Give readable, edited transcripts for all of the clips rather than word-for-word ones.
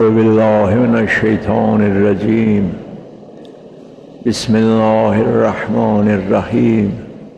بالله من الشیطان الرجیم. بسم الله الرحمن الرحیم.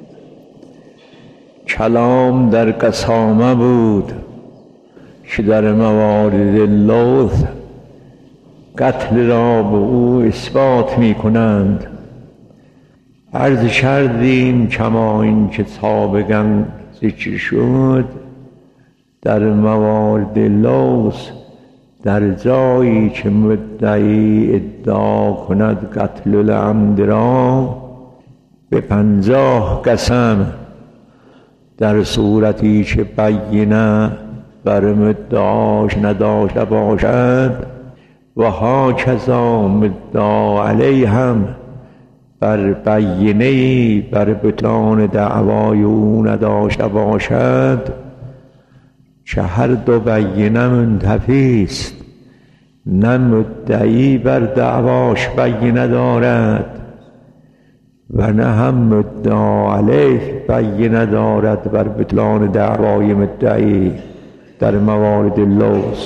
کلام در قسامه بود که در موارد لوث قتل را به او اثبات می کنند. عرض کردیم کما این که سابقا ذکر شد، در موارد لوث در جایی که مدعی ادعا کند قتل العمد را به 50 قسم، در صورتی که بینه بر مدعاش نداشته باشد و هاکذا مدعا علیه هم بر بینه‌ای بر بطلان دعوای او نداشته باشد، که هر دو بینه منتفی است، نه مدعی بر دعواش بینه دارد و نه هم مدعا علیه بینه دارد بر بطلان دعوای مدعی در موارد لوث.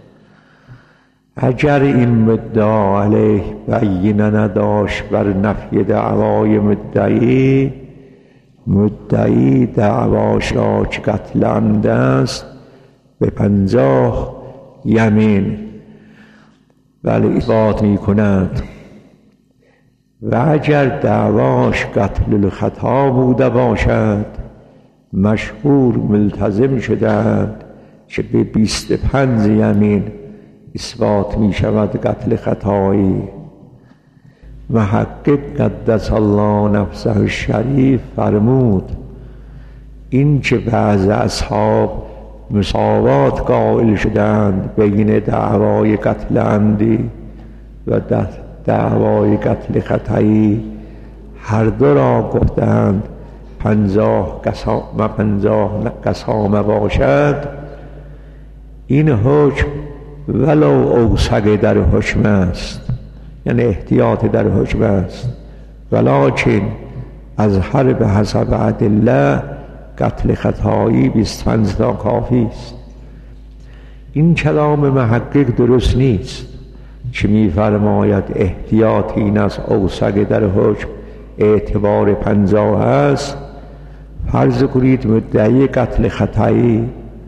اگر این مدعا علیه بینه نداشت بر نفی دعوای مدعی، مدعی دعواش را که قتل عمد است به 50 یمین اثبات می کند. و اگر دعواش قتل الخطا بوده باشد، مشهور ملتزم شدند که به 25 یمین اثبات می شود قتل خطایی. محقق قدس الله نفسه الشریف فرمود این که بعض اصحاب مساوات قائل شدند بین دعوای قتل عمدی و دعوای قتل خطایی، هر دو را گفتند 50 قسامه باشد. این حکم ولو اوثق در حکم است، یعنی احتیاط در حکم است، ولکن از حرب حسب ادله قتل خطایی 25 تا کافی است. این کلام محقق درست نیست که می‌فرماید احتیاط این است اوثق در حکم اعتبار 50 است. فرض کنید مدعی قتل خطایی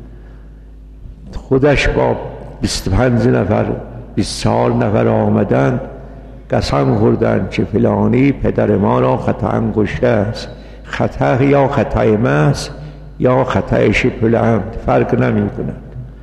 خودش با 25 نفر 24 نفر آمدند قسم خوردند که فلانی پدر ما را خطأ کشته است. خطأ یا خطأ محض یا خطأ شبه العمد فرق نمی کند.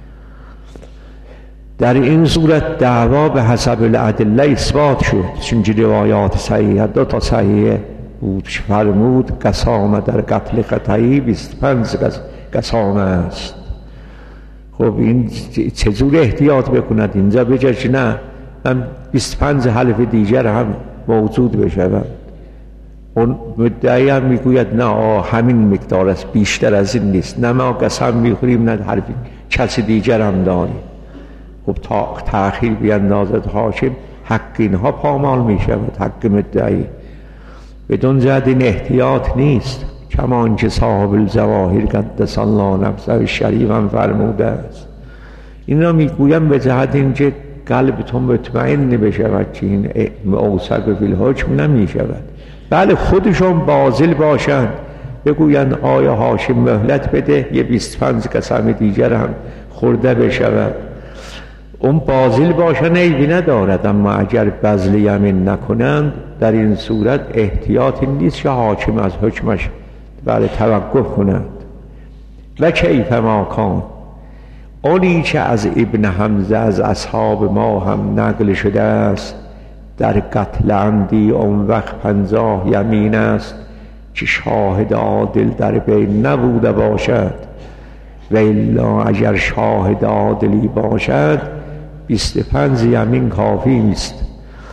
در این صورت دعوا به حسب الادله اثبات شد، چون روایات صحیحه 2 تا صحیحه بود فرمود قسامه در قتل خطایی 25 قسامه است. خب این چجور احتیاط بکند؟ اینجا بجاش نه من 25 حلف دیگر هم موجود بشود. اون مدعی هم میگوید نه همین مقدار است، بیشتر از این نیست، نه ما قسم میخوریم نه حرف کسی دیگر هم داریم. خب تا تأخیر بیندازد حاکم، حق اینها پامال میشود، حق مدعی. بدون جهت این احتیاط نیست، کما اینکه صاحب الجواهر قدس الله نفسه الشریف هم فرموده است. این را میگویم به جهت اینکه قلبتون مطمئن بشود که این اوثق فی الحکم نمیشود. بله خودشون باطل باشند، بگویند آیا هاشم مهلت بده یه 25 قسم دیگر هم خورده بشود، اون باطل باشند عیبی ندارد. اما اگر بذل یمین نکنند در این صورت احتیاطی نیست که حاکم از حکمش توقف کنند. و کیف ما کان، اونی که از ابن حمزه از اصحاب ما هم نقل شده است در قتل عمدی اون وقت 50 یمین است که شاهد عادل در بین نبوده باشد، و الا اگر شاهد عادلی باشد 25 یمین کافی است.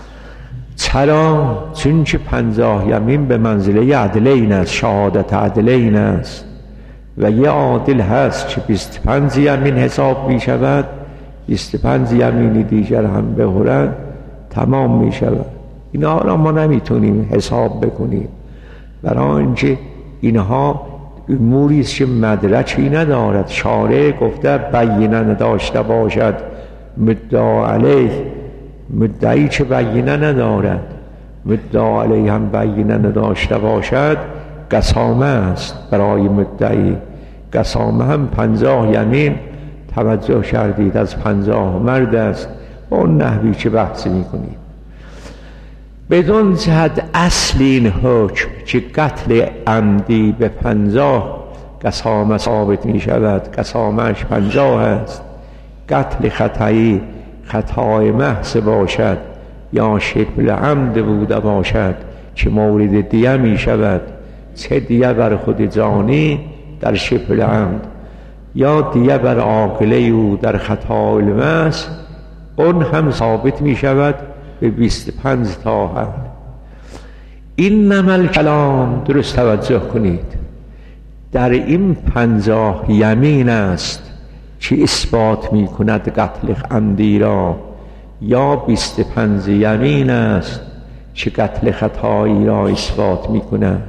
چرا؟ چون که 50 یمین به منزله عدلین است، شهادت عدلین است، و یه عادل هست که 25 یمین حساب می شود، 25 یمینی دیگر هم بخورند تمام می شود. اینها را ما نمیتونیم حساب بکنیم، برای اینکه اینها اموریست که مدرکی ندارد. شارع گفته بینه نداشته باشد مدعا علیه، مدعی چه بینه ندارد، مدعا علیه هم بینه نداشته باشد قسامه است برای مدعی. قسامه هم 50 یمین توجه کردید از 50 مرد است. با اون نحوی چه بحثی میکنید؟ بدون جهت اصل این حکم که قتل عمدی به 50 قسامه ثابت می شود، قسامهش 50 است. قتل خطایی خطای محض باشد یا شبه عمد بوده باشد که مورد دیه می شود، چه دیه بر خود جانی در شبه عمد یا دیه بر عاقله او در خطای محض، اون هم ثابت می شود به 25 تا حد. این نمل کلام درست توجه کنید، در این 50 یمین است که اثبات می کند قتل عمدی را، یا 25 یمین است که قتل خطایی را اثبات می کند.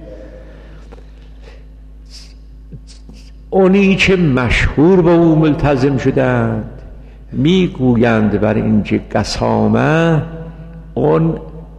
اونی که مشهور به او ملتزم شدند می گویند بر اینکه قسامه اون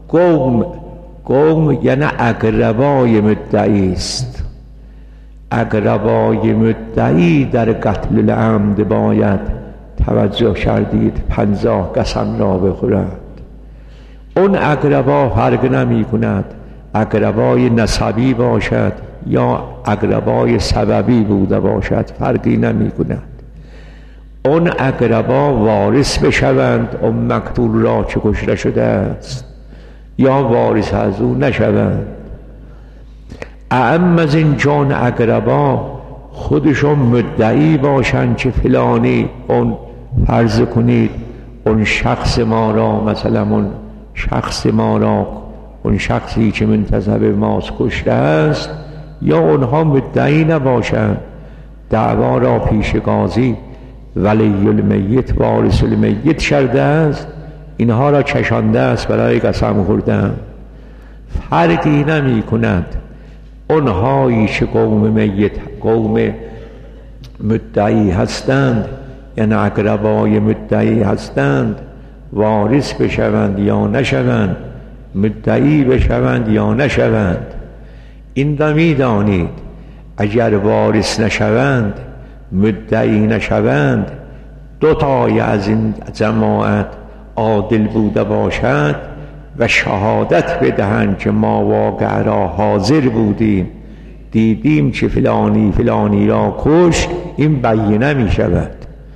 قوم یعنی اقربای مدعی است. اقربای مدعی در قتل العمد باید توجه کردید 50 قسم را بخورد. اون اقربا فرق نمی کند اقربای نسبی باشد یا اقربای سببی بوده باشد، فرقی نمی کند. اون اقربا وارث بشوند اون مقتول را که کشته شده است یا وارث از او نشوند. اعم از این جان اقربا خودشون مدعی باشند که فلانی، اون فرض کنید اون شخص ما را، مثلا اون شخص ما را، اون شخصی که منتسب ماست کشته است، یا اونها مدعی نباشند، دعوا را پیش قاضی ولی المیت وارث المیت کرده است، اینها را چشانده است برای قسم خوردن. فرقی نمی کند اونهایی که قوم مدعی هستند، یعنی اقربای مدعی هستند، وارث بشوند یا نشوند، مدعی بشوند یا نشوند. این را می دانید اگر وارث نشوند، مدعی نشوند، 2 تای از این جماعت عادل بوده باشد و شهادت بدهند که ما واقع را حاضر بودیم، دیدیم که فلانی فلانی را کشت، این بینه می شود.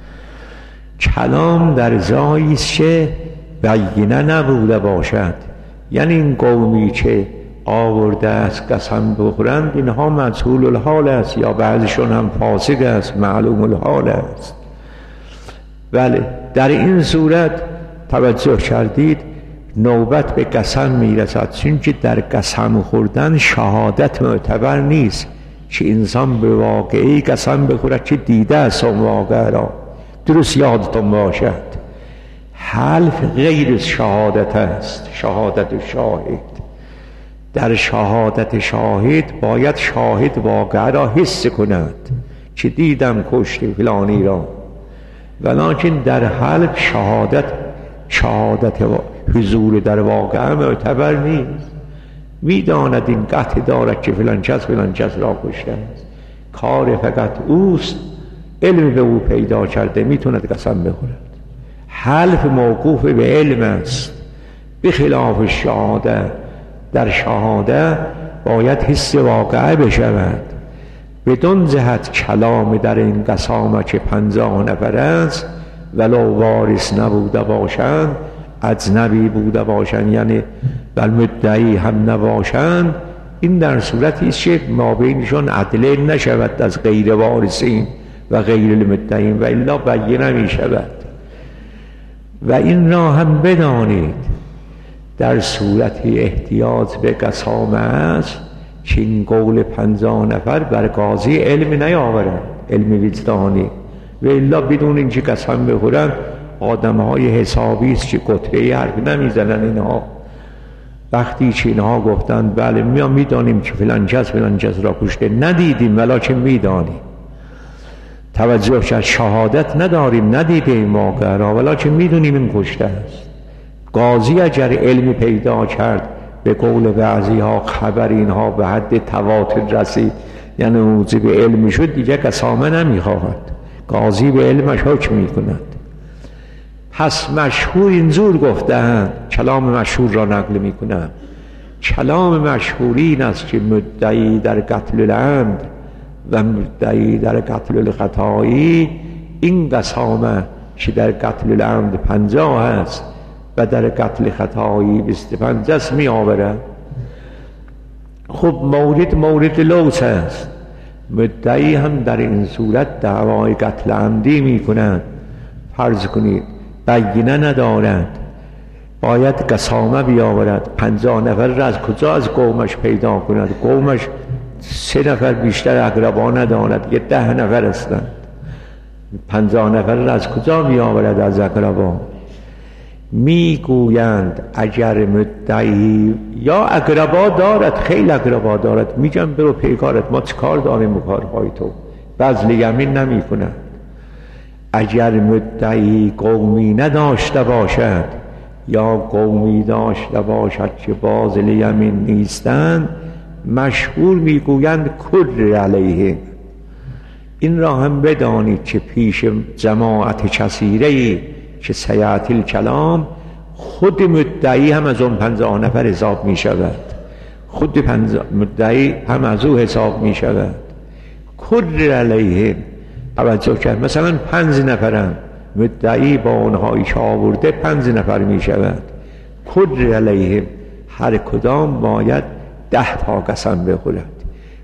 کلام در جایی است که بینه نبوده باشد، یعنی این قومی که آورده است قسم بخورند اینها مجهول الحال است یا بعضشون هم فاسق است، معلوم الحال است. بله، در این صورت توجه کردید نوبت به قسم میرسد، چون که در قسم خوردن شهادت معتبر نیست که انسان به واقعی قسم بخورد که دیده است اون واقع را. درست یادتون باشد حلف غیر شهادت است، شهادت شاهد. در شهادت شاهد باید شاهد واقع را حس کند که دیدم کشت فلانی را، ولیکن در حلف شهادت حضور در واقع معتبر نیست. میداند این قطع دارد که فلان کس را کشته است، کار فقط اوست، علم به او پیدا کرده میتوند قسم بخورد. حلف موقوف به علم است، بخلاف شهاده. در شهاده باید حس واقعه بشود. بدون جهت کلام در این قسامه که 50 نفر است، ولو وارث نبوده باشند، اجنبی بوده باشند، یعنی بل مدعی هم نباشند، این در صورتی است که ما بینشون عدله نشود از غیر وارثین و غیر المدعین، و الا بینه می شود. و این را هم بدانید در صورت احتیاج به قسامه است که این قول 50 نفر بر قاضی علم نیاورند، علم وجدانی، و الا بدون اینکه قسم بخورند آدم‌های حسابی است که قطعه حرف نمیزنن. اینها وقتی که اینها گفتند بله میدانیم که فلان کس را کشته، ندیدیم ولکن میدانیم، توجه کرد شهادت نداریم، ندیدیم واقعا را، ولکن میدونیم این کشته است. قاضی اگر علمی پیدا کرد، به قول بعضی ها خبر اینها به حد تواتر رسید، یعنی موجب به علم شد، دیگه قسامه نمیخواهد، قاضی به علمش حکم میکند. پس مشهور اینجور گفتند، کلام مشهور را نقل میکنم. کلام مشهور این است که مدعی در قتل العمد و مدعی در قتل الخطایی، این قسامه که در قتل العمد 50 است و در قتل خطایی 25 است می آورد. خب مورد لوث است. مدعی هم در این صورت دعوای قتل عمدی می کند. فرض کنید بینه ندارد، باید قسامه بیاورد. 50 نفر را از کجا از قومش پیدا کند؟ قومش 3 نفر بیشتر اقربا ندارد، یه 10 نفر هستند. 50 نفر را از کجا بیاورد از اقربا؟ میگویند اگر مدعی یا اقربا دارد، خیلی اقربا دارد، میگم برو پیکارت، ما چه کار داریم به کارهای تو، بذل یمین نمی کند. اگر مدعی قومی نداشته باشد یا قومی داشته باشد که باذل یمین نیستند، مشهور میگویند کر علیه. این را هم بدانید که پیش جماعت کثیره‌ای که سیأتی الکلام، خود مدعی هم از اون 50 نفر حساب می شود، خود مدعی هم از او حساب می شود. کر علیه توجه کرد، مثلا 5 نفرن، مدعی با اونهایی که آورده 5 نفر می شود. کر علیه هر کدام باید 10 تا قسم بخورد.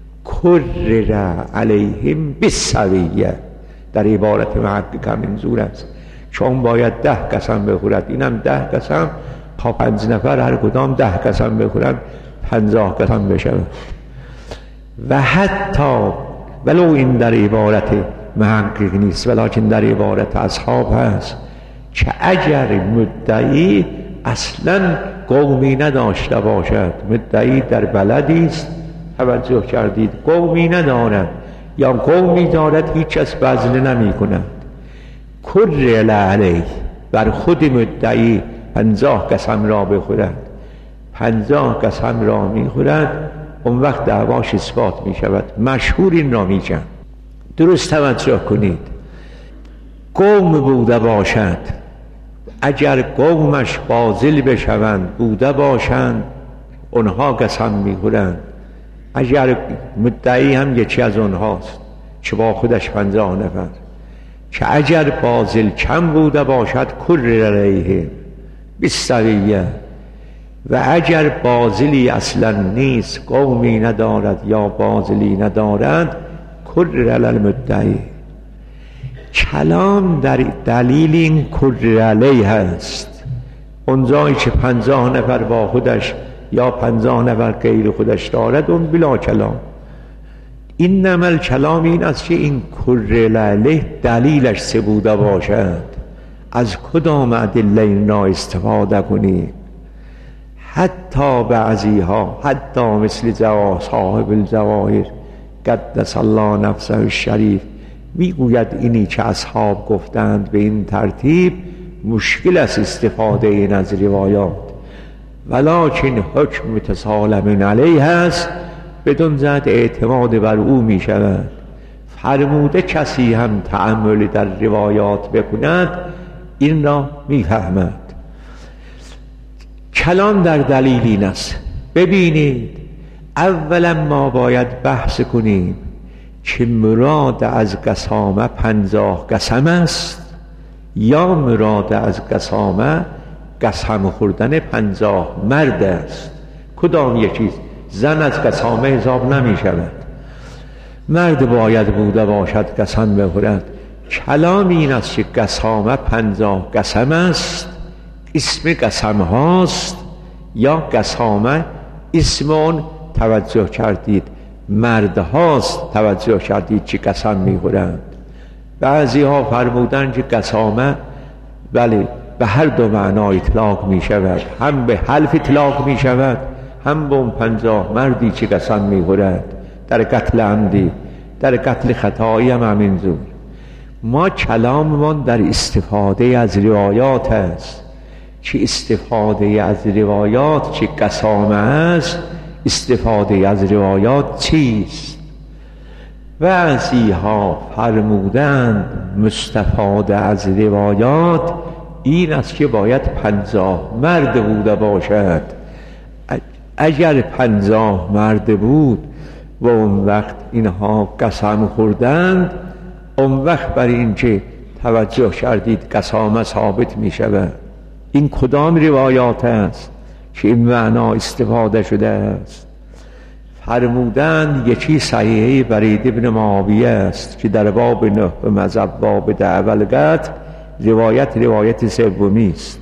کر علیهم بالسویه، در عبارت محقق هم اینجور است، چون باید 10 قسم بخورد، اینم 10 قسم، تا 5 نفر هر کدام 10 قسم بخورد 50 قسم بشود. و حتی ولو این در عبارت محقق نیست، ولکن در عبارت اصحاب هست که اگر مدعی اصلا قومی نداشته باشد، مدعی در بلدی است، توجه کردید، قومی ندارد یا قومی دارد، هیچ کس بذل نمی کند، کر علیه بر خود مدعی 50 قسم را بخورد، 50 قسم را می خورد، اون وقت دعواش اثبات می شود. مشهور این را می جن. درست توجه کنید، قوم بوده باشد، اگر قومش باذل بشوند بوده باشند، اونها قسم می خورند. اگر مدعی هم یکی از اونهاست که با خودش 50 نفر، که اگر باذل کم بوده باشد کر علیه بالسویه، و اگر باذلی اصلا نیست، قومی ندارد یا باذلی ندارد، کر علی المدعی. کلام در دلیل این کر علیه هست. اونجایی که 50 نفر با خودش یا 50 نفر غیر خودش دارد، اون بلا کلام. این نمل کلام این است که این کر علیه دلیلش چه بوده باشد، از کدام ادله این را استفاده کنی. حتی بعضی ها، حتی مثل صاحب الجواهر قدس الله نفسه الشریف، میگوید اینی که اصحاب گفتند به این ترتیب مشکل است استفاده این از روایات، ولکن حکم متسالم علیه هست، بدون زد اعتماد بر او می شود. فرموده کسی هم تأمل در روایات بکند این را می فهمد. کلام در دلیل این است. ببینید، اولا ما باید بحث کنیم که مراد از قسامه 50 قسم است یا مراد از قسامه قسم خوردن 50 مرد است. کدام یکیست؟ زن از قسامه حساب نمی شود، مرد باید بوده باشد قسم بخورد. کلام این است که قسامه 50 قسم است، اسم قسم هاست، یا قسامه اسمون توجه کردید مرد هاست، توجه کردید چه قسم می خورند. بعضی ها فرمودند که قسامه بله به هر دو معنا اطلاق می شود، هم به حلف اطلاق می شود، هم به اون 50 مردی که قسم می خورد در قتل عمدی، در قتل خطایی هم همینجور. ما کلاممان در استفاده از روایات است. چه استفاده از روایات چه قسامه است، استفاده از روایات چیست؟ بعضی ها فرمودند مستفاده از روایات این است که باید 50 مرد بوده باشد. اگر 50 مرد بود و اون وقت اینها قسم خوردند، اون وقت برای اینکه توجه کردید قسامه ثابت می شود. این کدام روایات است که این معنا استفاده شده است؟ فرمودند یکی صحیحه برید ابن معاویه است که در باب 9 مذهب باب دعوی القتل روایت سومی است.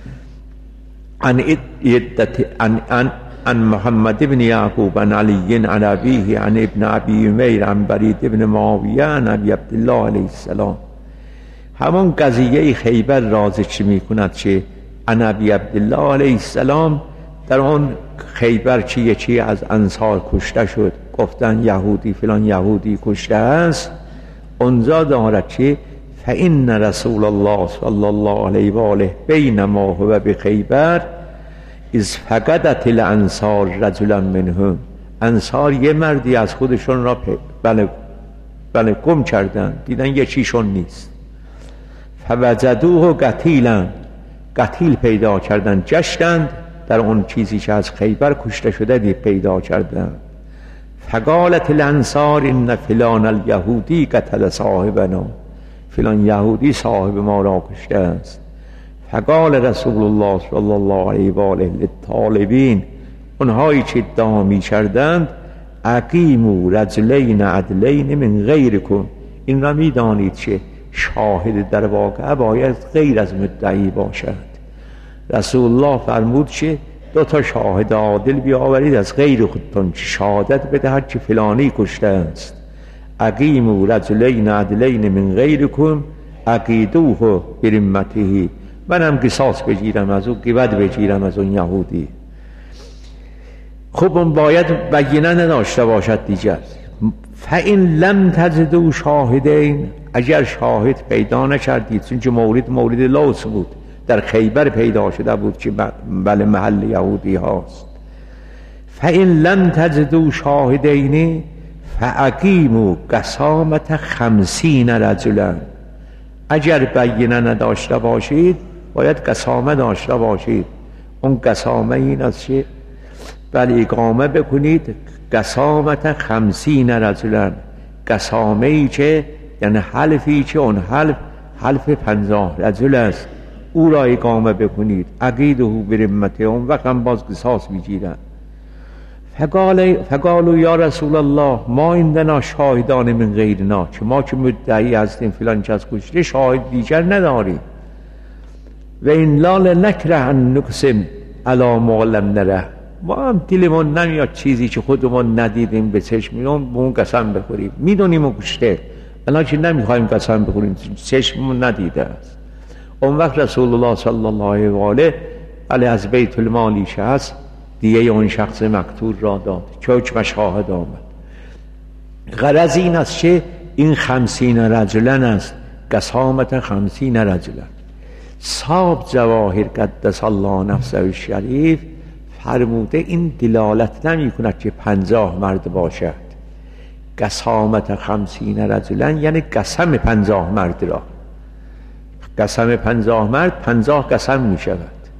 عن محمد بن یعقوب عن علی عن ابیه عن ابن ابی امیر عن برید ابن معاویه عن ابی عبدالله علیه السلام. همون قضیه خیبر را ذکر می کند که عن ابی عبدالله علیه السلام در آن خیبر چی از انصار کشته شد، گفتن یهودی فلان یهودی کشته است. اونجا دارد که فإن رسول الله صلی الله علیه و آله بینما هو بخیبر از فقدت الانصار رجلا منهم. انصار یه مردی از خودشون را بله گم کردن، دیدن یکیشون نیست. فوجدوه قتیلا، قتیل پیدا کردن، جشتند در اون چیزی که از خیبر کشته شده دی پیدا کردن. فقالت الانصار ان فلان الیهودی قتل صاحبنا، فلان یهودی صاحب ما را کشته است. فقال رسول الله صلی الله علیه و آله للطالبین، اونهایی که ادعا می کردند اقیموا رجلین عدلین من غیرکم، این را می دانید که شاهد در واقعه باید غیر از مدعی باشد. رسول الله فرمود که 2 شاهد عادل بیاورید از غیر خودتون که شهادت بدهد که فلانی کشته است. اقیموا رجلین عدلین من غیرکم عقیدوه برمته، منم قصاص بگیرم از او، قیمت بگیرم از اون یهودی. خب اون باید بینه نداشته باشد دیگر. فإن لم تجدوا شاهدین، اگر شاهد پیدا نکردید، چون که مورد لوس بود، در خیبر پیدا شده بود که بله محل یهودی هاست. فإن لم تجدوا شاهدین فاقیموا قسامة 50 رجلا، اگر بینه نداشته باشید باید قسامه داشته باشید. اون قسامه این است که بله اقامه بکنید قسامة 50 رجلا، قسامه ای که یعنی حلفی که اون حلف 50 رجل است، او را اقامه بکنید. عقیده برمته، اون وقت هم باز قصاص میگیرن. فقالوا یا رسول الله ما عندنا شاهدان من غیرنا، که ما که مدعی هستیم فلان کس کشته، شاهد دیگر نداریم. و این لا نکره ان نقسم علی ما لم نره، ما هم دلمون نمیاد چیزی که خودمون ندیدیم به چشممون به اون قسم بخوریم. میدونیم اون کشته، الان که نمیخوایم قسم بخوریم، چشممون ندیده است. اون وقت رسول الله صلی الله علیه و آله از بیت المالی که هست دیگه اون شخص مقتول را داد که حکم شاهد آمد. غرض این است که این 50 رجلن است، قسامت 50 رجلن. صاحب جواهر قدس الله نفسه الشریف فرموده این دلالت نمی کند که 50 مرد باشد. قسامت 50 رجلن یعنی قسم 50 مرد را، قسم 50 مرد 50 قسم می شود.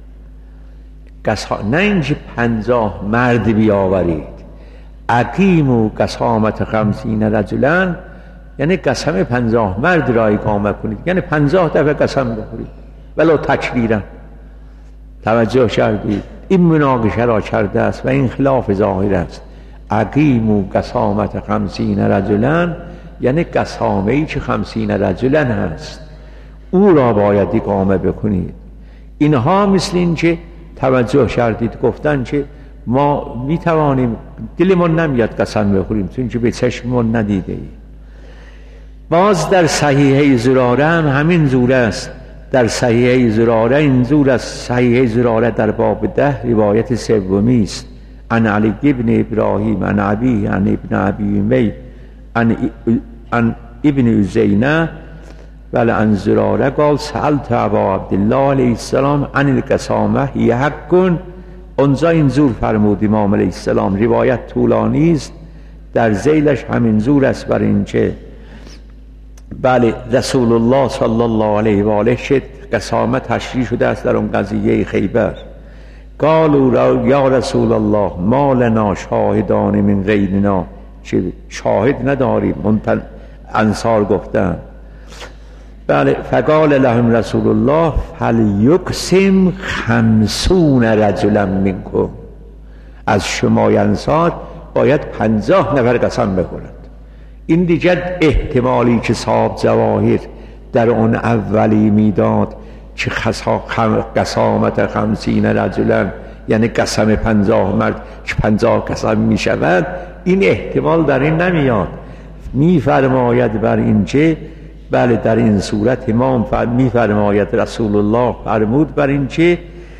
نه اینکه 50 مرد بیاورید. اقیموا قسامة 50 رجلا یعنی قسم 50 مرد را اقامه کنید، یعنی 50 دفعه قسم بخورید ولو تکریرا. توجه کردید؟ این مناقشه را کرده است و این خلاف ظاهر است. اقیموا قسامة 50 رجلا یعنی قسامه ای که 50 رجلا هست، او را باید اقامه بکنید. اینها مثل این که توجه کردید گفتن که ما میتوانیم، دلمون نمیاد قسم بخوریم چون که به چشممون ندیده ایم. باز در صحیحه زراره هم همین زوره است. در صحیحه زراره این زور است. صحیحه زراره در باب 10 روایت سومی است. عن علی ابن ابراهیم عن ابیه عن ابن ابی امی عن ابن زینه بله عن زراره قال سألت ابا عبدالله علیه السلام عن القسامه هی حق. اونجا این زور فرمود امام علیه السلام، روایت طولانی است، در ذیلش همین زور است بر اینکه بله رسول الله صلی الله علیه و آله شد قسامه تشریح شده است در اون قضیه خیبر. قالوا یا رسول الله ما لنا شاهدان من غیرنا، چه شاهد نداریم. انصار گفتن بله. فقال لهم رسول الله فلیقسم 50 رجلا منکم، از شما انصار باید 50 نفر قسم بخورند. این دیگر احتمالی که صاحب جواهر در اون اولی میداد که قسامت 50 رجلا یعنی قسم 50 مرد که 50 قسم می شود، این احتمال در این نمیاد. میفرماید بر این که بله در این صورت امام میفرماید رسول الله فرمود بر این که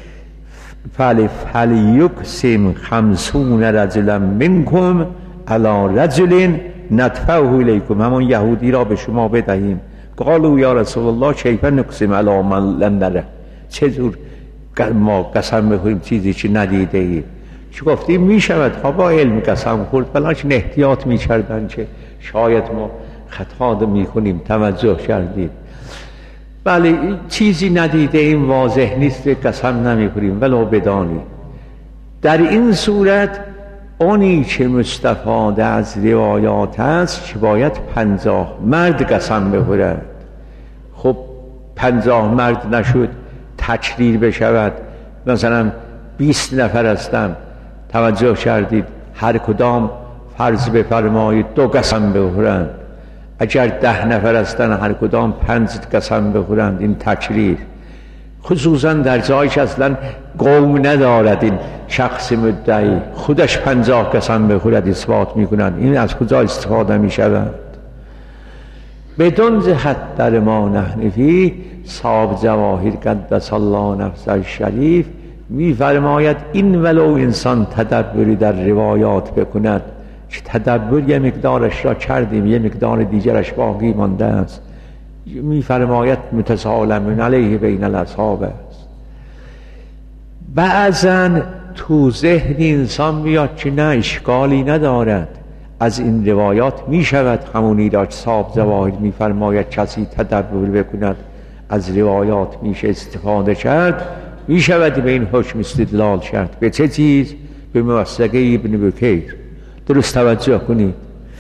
فلیقسم 50 رجلا منکم علی رجل ندفعه الیکم، همون یهودی را به شما بدهیم. قالوا یا رسول الله کیف نقسم علی من لم نره، چطور ما قسم بخوریم چیزی که ندیده ایم؟ چه گفتیم میشود با علم قسم خورد، بلکه احتیاط میکردن که شاید ما خطا میکنیم، توجه کردید. بله چیزی ندیده ایم، واضح نیست، قسم نمیخوریم ولو بدانی. در این صورت اونی که مستفاده از روایات است که باید 50 مرد قسم بخورد. خب 50 مرد نشد، تکریر بشود، مثلا 20 نفر هستن، توجه کردید، هر کدام فرض بفرمایید 2 قسم بخورند. اگر 10 نفر هستن هر کدام 5 قسم بخورند، این تکریر. خصوصا در جایی که اصلا قوم ندارد این شخص مدعی خودش 50 قسم بخورد اثبات میکنند، این از کجا استفاده میشود؟ بدون جهت در ما نحنفی صاحب جواهر قدس الله نفسه الشریف میفرماید این ولو انسان تدبری در روایات بکند، که تدبر یه مقدارش را کردیم یه مقدار دیگرش باقی مانده است، میفرماید متسالم علیه بین الاصحاب است. بعضا تو ذهن انسان میاد که نه اشکالی ندارد، از این روایات میشود همونی را که صاحب جواهر میفرماید کسی تدبر بکند از روایات میشه استفاده کرد، میشود به این حکم استدلال کرد. به چه چیز؟ به موثقه ابن بکیر. درست توجه کنید،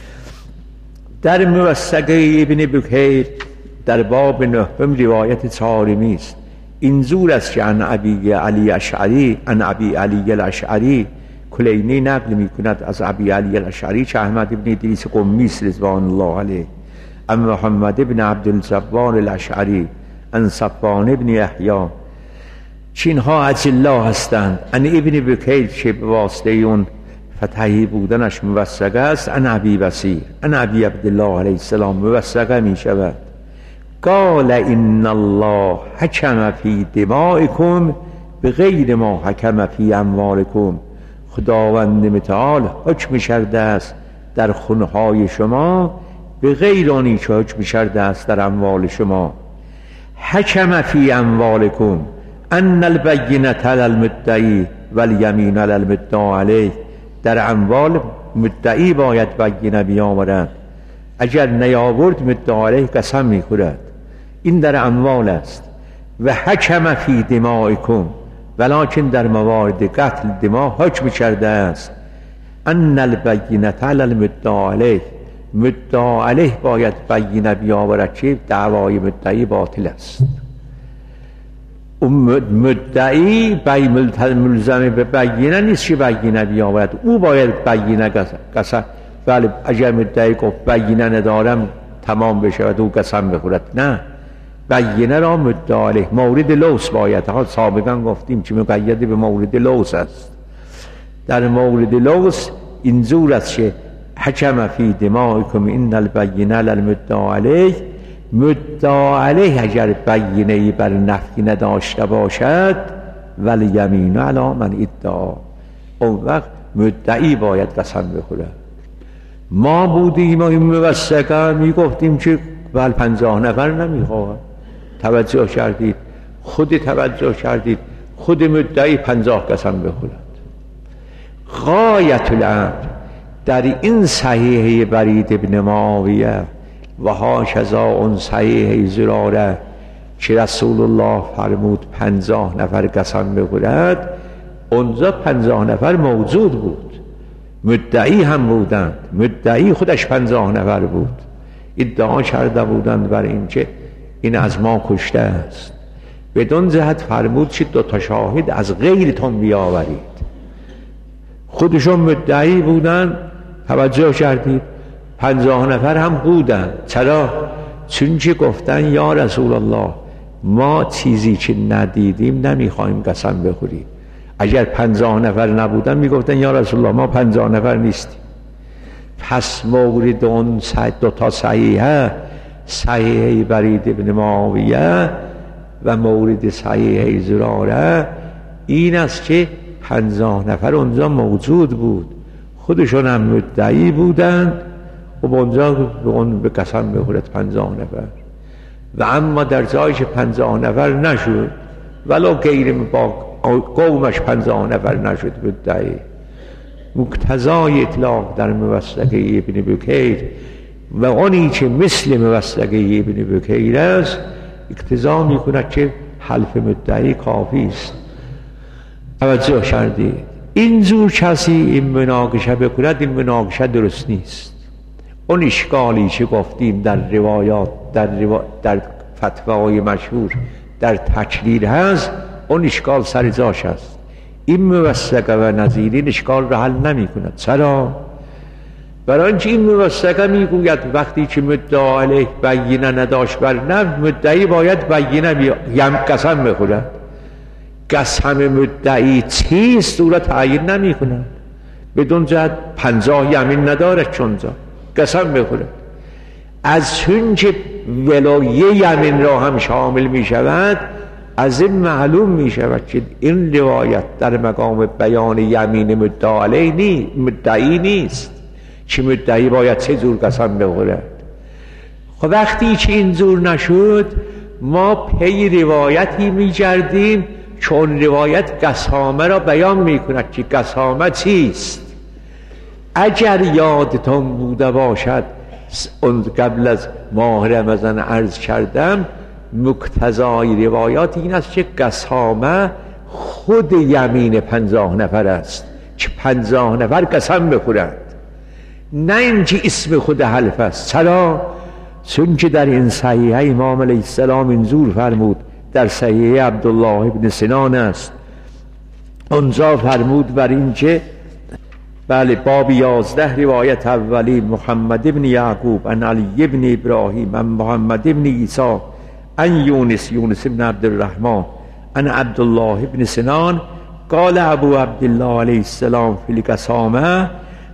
در موثقه ابن بکیر در باب 9 روایت 4 است. این زور است که عن ابی علی اشعری، عن ابی علی الاشعری کلینی نقل می کند از ابی علی الاشعری که احمد ابن ادریس قمی است رضوان الله علیه، ام محمد ابن عبدالجبار الاشعری ان صفوان ابن یحیی، چینها اجلا هستند. ان ابن بکیر که به واسطه اون فتحی بودنش موثقه است، ان ابی بصیر ان ابی عبدالله علیه السلام موثقه می شود. قال ان الله حکم فی دمائکم بغیر ما حکم فی اموالکم، خداوند متعال حکم کرده است در خونهای شما به غیر آنی که حکم کرده است در اموال شما. حکم فی اموالکم ان البینة علی المدعی والیمین علی المدعی علیه، در اموال مدعی باید بینه بیاورد، اگر نیاورد مدعی علیه قسم میخورد. این در اموال است. و حکم فی دمائکم، ولکن در موارد قتل دما حکم کرده است ان البینة علی المدعی علیه، مدعی علیه باید بینه بیاورد که دعوای مدعی باطل است. اون مدعی ملزم به بینه نیست که بینه بیاورد، او باید بینه قسم. ولی اگر مدعی گفت بینه ندارم تمام بشه و او قسم بخورد، نه، بینه را مدعی علیه مورد لوث باید. ها سابقا گفتیم که مقید به مورد لوث است. در مورد لوث این زور است که حکم فی دمائکم ان البینه للمدعی علیه، مدعی علیه اگر بینه‌ای بر نفی نداشته باشد ولی یمین علی من ادعا، اون وقت مدعی باید قسم بخورد. ما بودیم و این موثقه میگفتیم که بل 50 نفر نمیخواهد. توجه کردید؟ خود توجه کردید؟ خود مدعی 50 قسم بخورد. غایت الامر در این صحیحه برید ابن معاویه و هاکذا اون صحیحه زراره که رسول الله فرمود 50 نفر قسم بخورد، اونجا 50 نفر موجود بود، مدعی هم بودند، مدعی خودش 50 نفر بود، ادعا کرده بودند بر این که این از ما کشته است. بدون جهت فرمود که 2 شاهد از غیرتون بیاورید. خودشون مدعی بودند. توجه کردید؟ 50 نفر هم بودند. چرا؟ چون که گفتن یا رسول الله ما چیزی که ندیدیم نمیخوایم قسم بخوریم. اگر 50 نفر نبودن میگفتن یا رسول الله ما 50 نفر نیستیم. پس مورد اون 2 صحیحه، صحیحه برید ابن معاویه و مورد صحیحه زراره، این است که 50 نفر اونجا موجود بود، خودشون هم مدعی بودند و اونجا به قسم بخورد 50 نفر. و اما در جایی که 50 نفر نشد، ولو غیر با قومش 50 نفر نشد مدعی، مقتضای اطلاق در موثقه ابن بکیر و آنی که مثل موثقه ابن بکیر است اقتضا میکند که حلف مدعی کافی است. توجه کردید؟ اینجور کسی این مناقشه بکند، این مناقشه درست نیست. اون اشکالی که گفتیم در روایات، در فتواهای مشهور در تکریر هست، اون اشکال سر جاش است. این موثقه و نظیر این اشکال را حل نمی کند. چرا؟ برای اینکه این موثقه میگوید وقتی که مدعا علیه بینه نداشت بر نفی، مدعی باید بینه قسم بخورد. قسم مدعی چیست او را تعیین نمی کند. بدون جهت 50 یمین ندارد چونجا قسم بخورد. از چون که ولایه یمین را هم شامل می شود، از این معلوم می شود که این روایت در مقام بیان یمین مدعی نیست که مدعی باید چه جور قسم بخورد. خب وقتی که اینجور نشد، ما پی روایتی می گردیم چون روایت قسامه را بیان می کند که قسامه چیست. اگر یادتون بوده باشد قبل از ماه رمضان عرض کردم، مقتضای روایات این است که قسامه خود یمین 50 نفر است که 50 نفر قسم بخورند، نه اینکه اسم خود حلف است. چرا؟ چون که در این صحیحه امام علیه السلام اینجور فرمود، در صحیحه عبدالله ابن سنان است، اونجا فرمود بر این که بله باب 11 روایت اولی محمد ابن یعقوب عن علی ابن ابراهیم عن محمد ابن عیسی عن یونس ابن عبدالرحمن عن عبدالله ابن سنان قال ابو عبدالله علیه السلام فی القسامه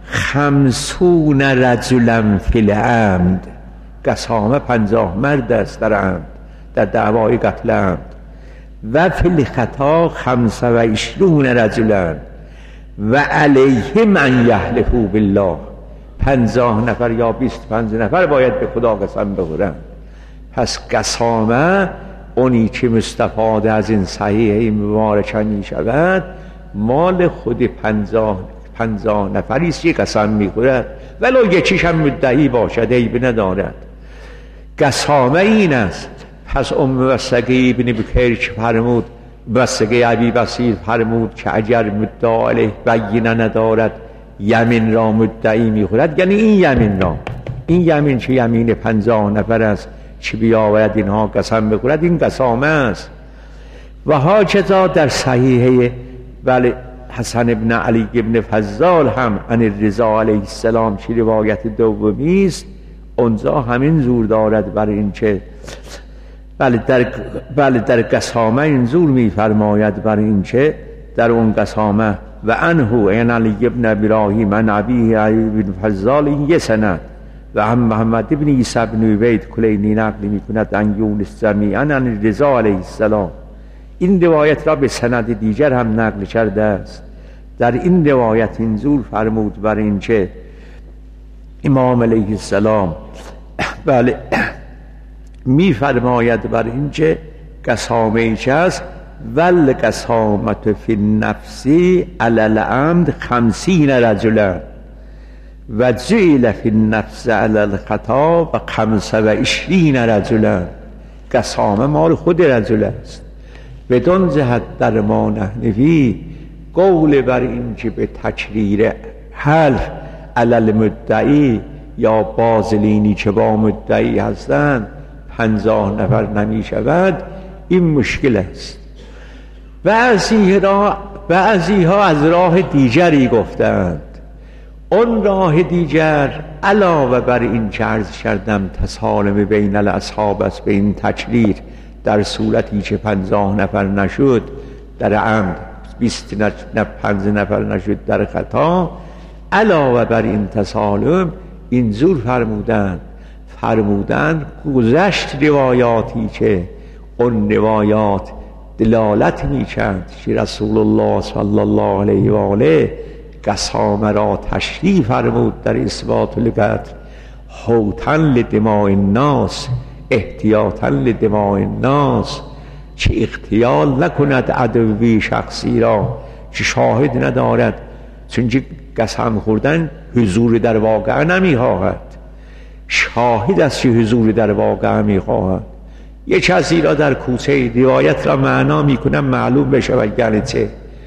50 رجلا فی العمد. قسامه 50 مرد است در عمد، در دعوای قتل عمد. و فی الخطا 25 رجلا و علیهم ان یحلفوا بالله. 50 نفر یا 25 نفر باید به خدا قسم بخورند. پس قسامه اونی که مستفاده از این صحیحه مبارکه می شود، مال خود 50 نفری است که قسم می خورد، ولو یکیش هم مدعی باشد عیب ندارد. قسامه این است. پس موثقه ابن بکیر که فرمود، موثقه ابی بصیر فرمود که اگر مدعا علیه بینه ندارد یمین را مدعی می خورد، یعنی این یمین که یمین 50 نفر است چی بیاورد اینها قسم بخورد، این قسامه است. و هاکذا در صحیحه بله حسن ابن علی ابن فضال هم عن الرضا علیه السلام چی روایت دومی است، اونجا همین زور دارد بر این که بله در قسامه این زور می فرماید بر این که در اون قسامه و انهو این علی ابن ابراهیم عن ابیه علی ابن فضال این یه سند و هم محمد ابن عیسی ابن عبید کلینی نقل می کند عن یونس جمیعا عن الرضا علیه السلام. این روایت را به سند دیگر هم نقل کرده است. در این روایت این زور فرمود بر این که امام علیه السلام بله میفرماید بر اینکه قسامه چه است ول قسامت فی النفس علی العمد 50 رجلا و جعل فی النفس علی الخطا و 25 رجلا. قسامه مال خود رجل است. بدون جهت در ما نحنفی قول بر این که به تکریر حلف علی المدعی یا بازلینی که با مدعی هستند 50 نفر نمی شود، این مشکل است. بعضی ها از راه دیگری گفتند. اون راه دیگر علاوه بر این که عرض کردم تسالم بین الاصحاب است، به این تکریر در صورتی که 50 نفر نشد در عمد، 25 نفر نشد در خطا، علاوه بر این تسالم اینجور فرمودند گذشت روایاتی که اون روایات دلالت می‌کرد که رسول الله صلی الله علیه و آله قسامه را تشریح فرمود در اثبات القدر، حوطاً لدماء الناس، احتیاطاً لدماء الناس، که اغتیال نکند عدوی شخصی را که شاهد ندارد، چون قسم خوردن حضور در واقع نمی‌خواهد، شاهد است که حضور در واقع می‌خواهد. یه کسی را در کوچه روایت را معنا میکنم معلوم بشه و یعنی چه.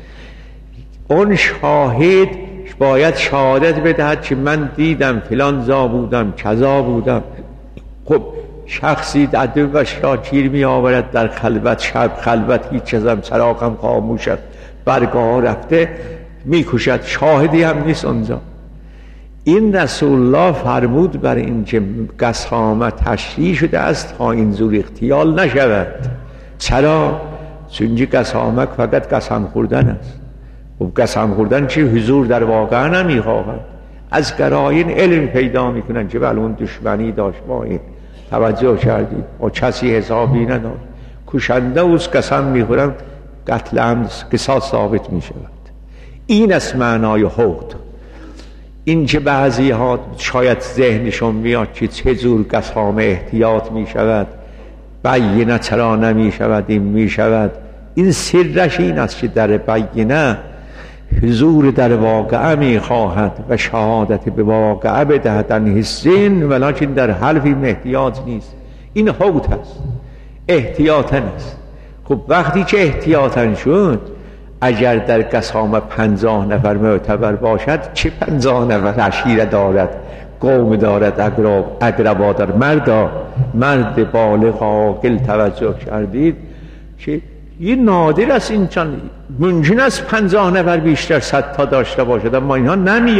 اون شاهد باید شهادت بدهد که من دیدم فلان جا بودم کذا بودم. خب شخصی عدوش را گیر می آورد در خلوت، شب خلوت، هیچ چیزم چراغم خاموش است، برگاه رفته میکشد، شاهدی هم نیست اونجا. این رسول الله فرمود بر این که قسامه تشریح شده است تا اینجور اغتیال نشود. چرا؟ چون قسامه فقط قسم خوردن است. و قسم خوردن چی؟ حضور در واقع نمیخواهد. از قرائن علم پیدا میکنن که بله اون دشمنی داشت با این، توجه کردید، و کسی حسابی نداشت، کشنده اوست، قسم میخورن، قتل عمد قصاص ثابت میشود. این است معنای حوض. این که بعضی ها شاید ذهنشون میاد که چه جور قسامه احتیاط می شود، بینه چرا نمی شود، این می شود. این سرش این است که در بینه حضور در واقعه می خواهد و شهادت به واقعه بدهد عن حسین، ولیکن در حلف این احتیاط نیست. این حوض است، احتیاطاً است. خب وقتی که احتیاطاً شد، اگر در قسامه 50 نفر معتبر باشد، چه 50 نفر عشیره دارد، قوم دارد، اقربا دارد، مرد بالغ عاقل. توجه کردید که این نادر است، این چند ممکن است 50 نفر بیشتر 100 تا داشته باشد، اما اینها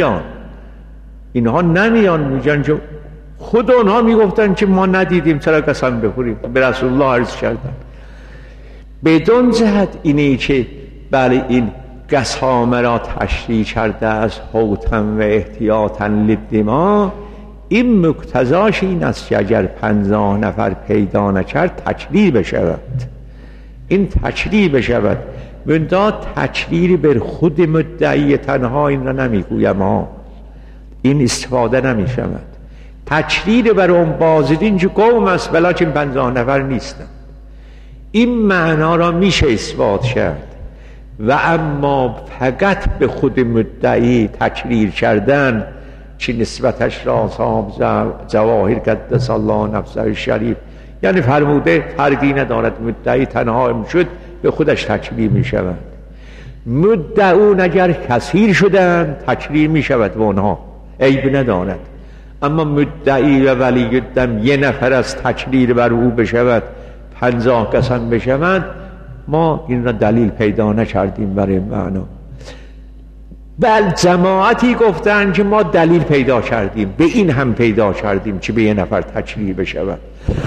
نمیان میگن که خود اونها میگفتن که ما ندیدیم چرا قسم بخوریم، به رسول الله عرض کردن. بدون جهت اینه که بله این قسامه را تشریح کرده از حوطاً و احتیاطاً للدماء، این مقتضاش این است که اگر 50 نفر پیدا نکرد تکریر بشود. این تکریر بشود، منتها تکریر بر خود مدعی تنها این را نمیگویم ها، این استفاده نمی شود. تکریر بر اون بازدین که قوم است ولیکن 50 نفر نیستند، این معنا را میشه اثبات کرد. و اما فقط به خود مدعی تکریر کردن که نسبتش را صاحب جواهر قدس الله نفسه شریف، یعنی فرموده فرقی ندارد، مدعی تنها هم شد به خودش تکریر می شود. مدعون اگر کثیر شدن تکریر می شود و اونها عیب ندارد، اما مدعی و ولی الدم یه نفر از تکریر بر او بشود 50 قسم بشود، ما این را دلیل پیدا نکردیم برای معنا. بل جماعتی گفتن که ما دلیل پیدا کردیم، به این هم پیدا کردیم که به یه نفر تکریر بشود.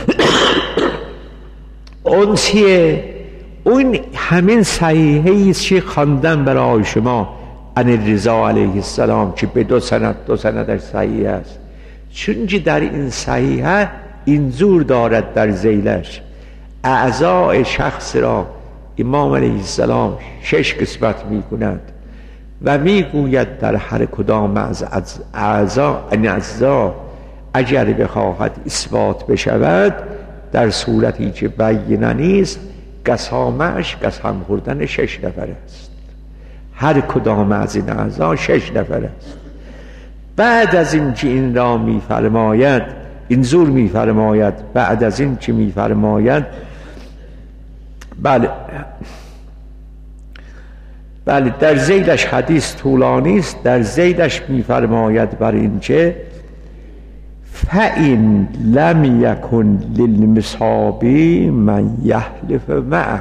اون چیه؟ اون همین صحیحه است که خواندم برای شما عن رضا علیه السلام که به 2 سندش صحیح است. چون که در این صحیحه اینجور دارد در ذیلش اعضاء شخص را امام علیه السلام 6 قسمت می کند و می گوید در هر کدام از اعضا اگر بخواهد اثبات بشود در صورتی که بینه نیست، قسامش قسم خوردن 6 نفر است. هر کدام از این اعضا 6 نفر است. بعد از این که این را می‌فرماید، این زور می‌فرماید، بعد از این که می‌فرماید بله در زیدش حدیث طولانی است. در زیدش می‌فرماید بر این که فَإِنْ لَمْ يَكُنْ لِلْمِصَابِ مَنْ يَحْلِفُ مَعَهُ.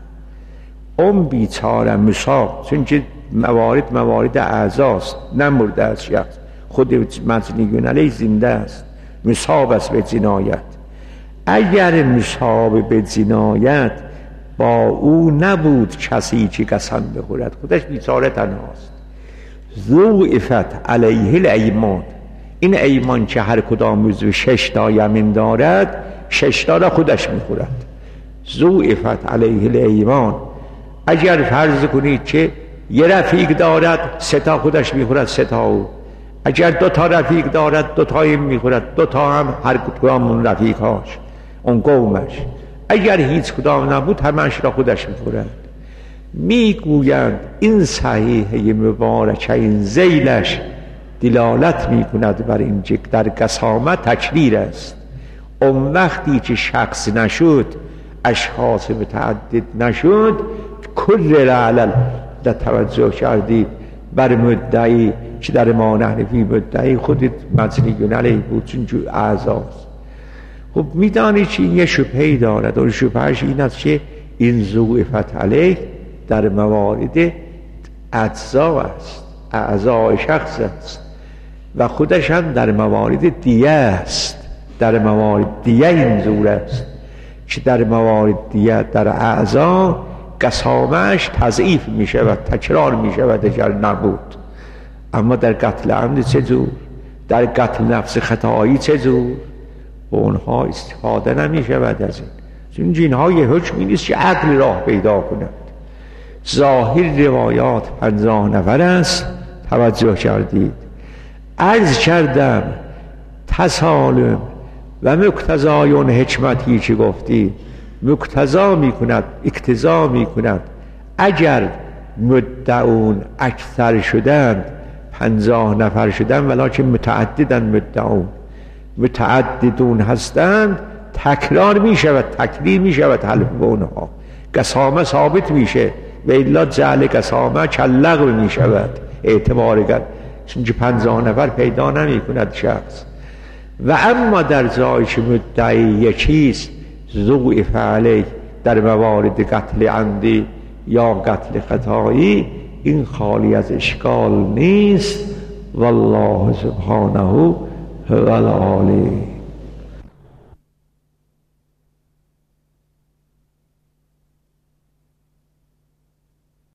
اون بیچاره مصاب، چون که موارد اعضاست، نه مرده است شخص. خود مجنی علیه زنده است، مصاب است به جنایت. اگر مصاب به جنایت با او نبود کسی که قسم بخورد، خودش بیچاره تنهاست. ضُعِفَتْ علیه الایمان. این ایمان که هر کدام عضو 6 تا یمین دارد، 6 تا را خودش میخورد. ضُعِفَتْ علیه الایمان. اگر فرض کنید که یه رفیق دارد، 3 تا خودش میخورد، 3 تا او. اگر 2 تا رفیق دارد، 2 تا میخورد، 2 تا هم هر کدام اون رفیقاش، اون قومش. اگر هیچ کدام نبود، همش را خودش میخورد. میگویند این صحیحه مبارکه، این ذیلش دلالت میکند بر این که در قسامت تکریر است. اون وقتی که شخص نشد، اشخاص متعدد نشد، کل علل در توجه کردید بر مدعی که در ما نحنفی مدعی خودت مجنی علیه بود، چون جو اعضاست. خب میدانی که این یه شبهی دارد و شبهش این است که این ضعیفت علیه در موارد اجزا است، اعضای شخص است و خودش هم در موارد دیه است. در موارد دیه این زور است که در موارد دیه در اعضا قسامش تضعیف می شود، تکرار می شود اگر نبود. اما در قتل عمد چه جور؟ در قتل نفس خطایی چه جور؟ و اونها استفاده نمی شود از این، چون اینها یه حکمی نیست که عقل راه پیدا کند. ظاهر روایات 50 نفر است. توجه کردید. عرض کردم تسالم و مقتضای اون حکمتی که گفتی مقتضا می کند، اقتضا می کند اگر مدعون اکثر شدند، 50 نفر شدند، ولکن متعددن مدعون، متعددون هستند، تکرار می شود، تکریر می شود حلف به اونها، قسامه ثابت میشه و الا جعل قسامه کاللغو می شود اعتبار کرد، چون 50 نفر پیدا نمی کند شخص. و اما در جایی که مدعی یکیست، ضعف علیه در موارد قتل عمدی یا قتل خطایی، این خالی از اشکال نیست. والله سبحانه هو العالی.